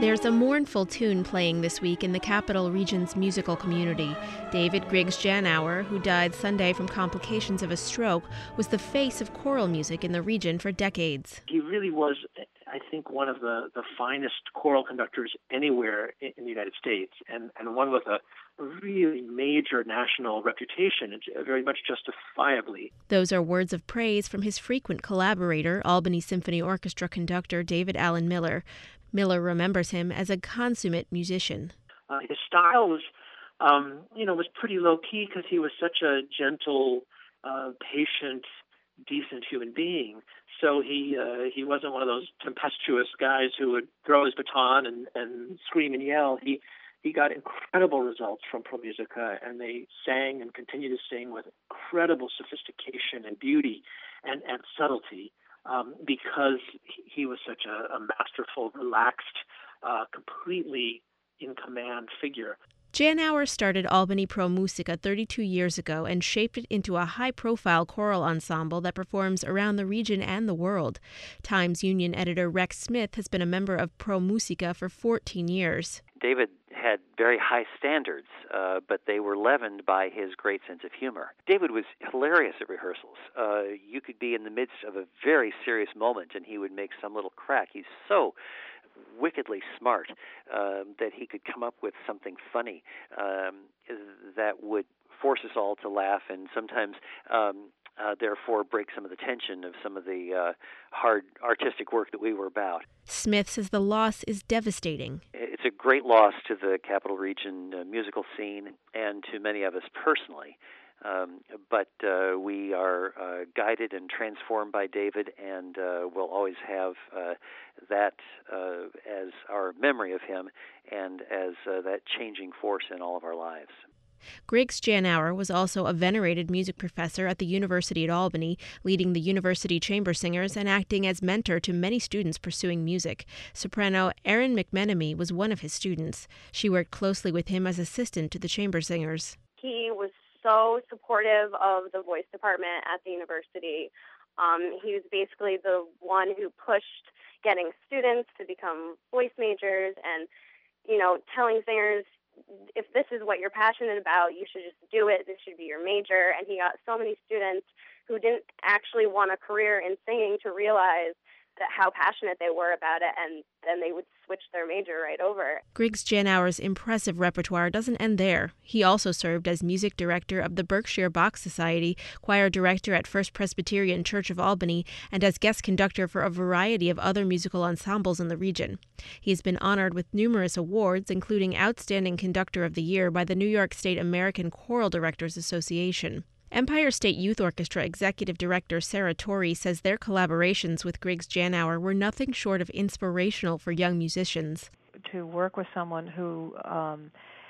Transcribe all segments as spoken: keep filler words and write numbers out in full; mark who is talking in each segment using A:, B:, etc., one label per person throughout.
A: There's a mournful tune playing this week in the Capital Region's musical community. David Griggs Janauer, who died Sunday from complications of a stroke, was the face of choral music in the region for decades.
B: He really was, I think, one of the, the finest choral conductors anywhere in, in the United States, and, and one with a really major national reputation, very much justifiably.
A: Those are words of praise from his frequent collaborator, Albany Symphony Orchestra conductor David Allen Miller. Miller remembers him as a consummate musician.
B: Uh, his style was, um, you know, was pretty low-key because he was such a gentle, uh, patient, decent human being. So he uh, he wasn't one of those tempestuous guys who would throw his baton and, and scream and yell. He he got incredible results from Pro Musica, and they sang and continue to sing with incredible sophistication and beauty and, and subtlety. Um, because he was such a, a masterful, relaxed, uh, completely in command figure.
A: Janauer started Albany Pro Musica thirty-two years ago and shaped it into a high-profile choral ensemble that performs around the region and the world. Times Union editor Rex Smith has been a member of Pro Musica for fourteen years.
C: David had very high standards, uh, but they were leavened by his great sense of humor. David was hilarious at rehearsals. Uh, you could be in the midst of a very serious moment, and he would make some little crack. He's so wickedly smart um, that he could come up with something funny um, that would force us all to laugh, and sometimes um, uh, therefore break some of the tension of some of the uh, hard artistic work that we were about.
A: Smith says the loss is devastating.
C: It's a great loss to the Capital Region uh, musical scene and to many of us personally. Um, but uh, we are uh, guided and transformed by David, and uh, we'll always have uh, that uh, as our memory of him and as uh, that changing force in all of our lives.
A: Griggs Janauer was also a venerated music professor at the University at Albany, leading the University Chamber Singers and acting as mentor to many students pursuing music. Soprano Erin McMenemy was one of his students. She worked closely with him as assistant to the Chamber Singers.
D: He was so supportive of the voice department at the university. Um, he was basically the one who pushed getting students to become voice majors and, you know, telling singers, if this is what you're passionate about, you should just do it. This should be your major. And he got so many students who didn't actually want a career in singing to realize that how passionate they were about it, and then they would switch their major right over.
A: Griggs Janauer's impressive repertoire doesn't end there. He also served as music director of the Berkshire Bach Society, choir director at First Presbyterian Church of Albany, and as guest conductor for a variety of other musical ensembles in the region. He's been honored with numerous awards, including Outstanding Conductor of the Year by the New York State American Choral Directors Association. Empire State Youth Orchestra Executive Director Sarah Torrey says their collaborations with Griggs Janauer were nothing short of inspirational for young musicians.
E: To work with someone who, um,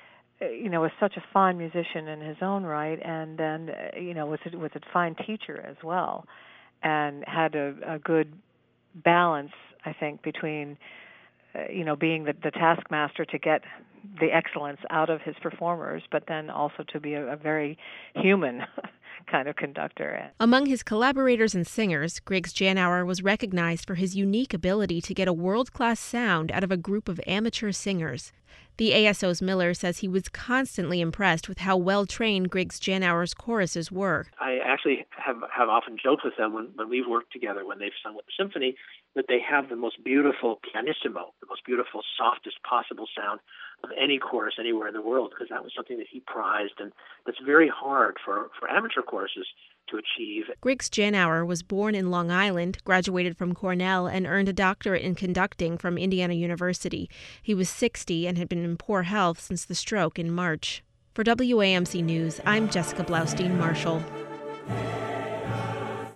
E: you know, was such a fine musician in his own right, and then, you know, was a, was a fine teacher as well, and had a, a good balance, I think, between, uh, you know, being the, the taskmaster to get the excellence out of his performers, but then also to be a, a very human kind of conductor.
A: Among his collaborators and singers, Griggs Janauer was recognized for his unique ability to get a world-class sound out of a group of amateur singers. The A S O's Miller says he was constantly impressed with how well-trained Griggs Janauer's choruses were.
B: I actually have, have often joked with them when, when we've worked together, when they've sung with the symphony, that they have the most beautiful pianissimo, the most beautiful, softest possible sound of any chorus anywhere in the world, because that was something that he prized, and that's very hard for, for amateur choruses to achieve.
A: Griggs Janauer was born in Long Island, graduated from Cornell, and earned a doctorate in conducting from Indiana University. He was sixty and had been in poor health since the stroke in March. For W A M C News, I'm Jessica Blaustein Marshall.